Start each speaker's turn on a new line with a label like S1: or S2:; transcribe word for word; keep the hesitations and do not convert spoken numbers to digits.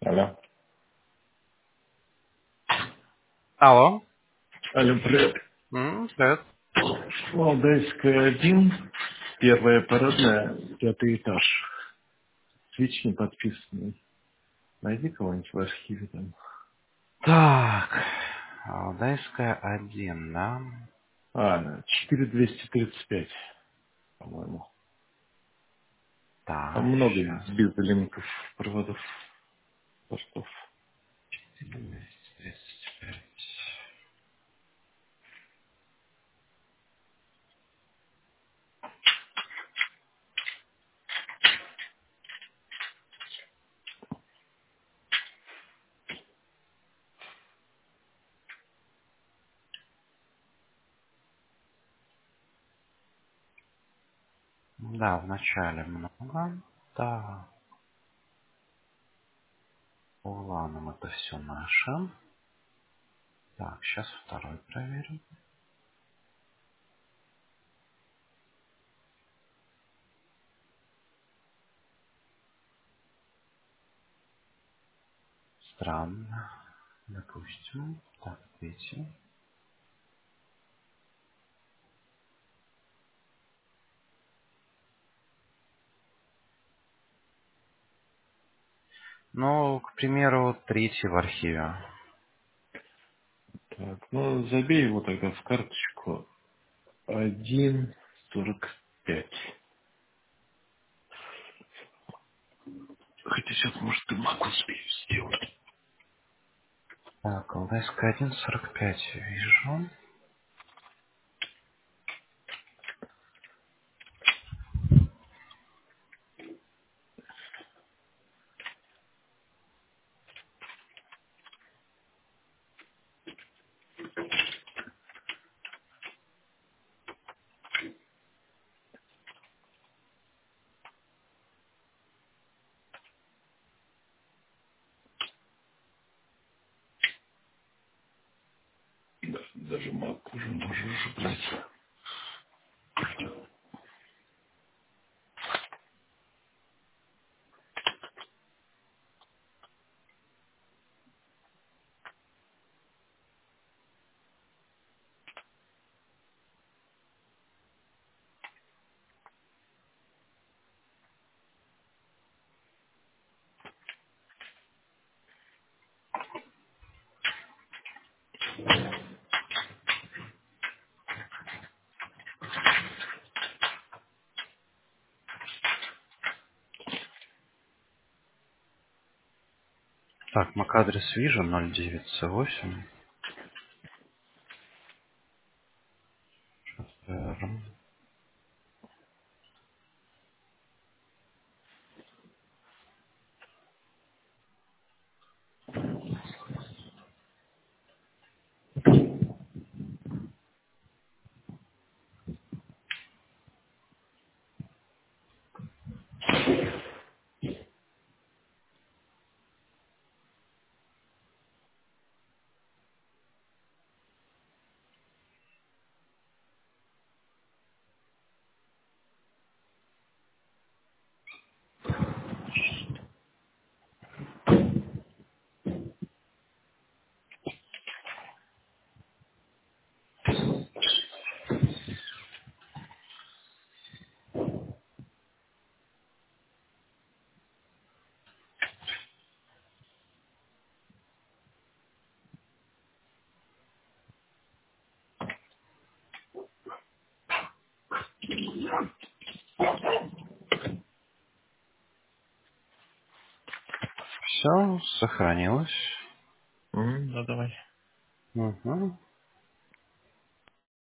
S1: Алло.
S2: Алло.
S1: Алло, привет.
S2: М, привет.
S1: Валдайская один, первая парадная, пятый этаж. Свич не подписанный. Найди кого-нибудь в архиве там.
S2: Так. Алдайская один, да?
S1: А, четыре двести тридцать пять, по-моему. Там
S2: Так,
S1: много
S2: сейчас.
S1: без линков, проводов, портов.
S2: двести тридцать пять. Да, в начале много. Да. По уланам это все наше. Так, сейчас второй проверим. Странно. Допустим. Так, третий. Ну, к примеру, третий в архиве.
S1: Так, ну забей его тогда в карточку. Один сорок пять. Хотя сейчас, может, и могу успею сделать.
S2: Так, Алдайская один, сорок пять вижу.
S1: Да, даже мак уже можешь брать.
S2: Так, мак-адрес вижу, ноль девять c восемь. Все, сохранилось.
S1: М, да, давай.
S2: Угу.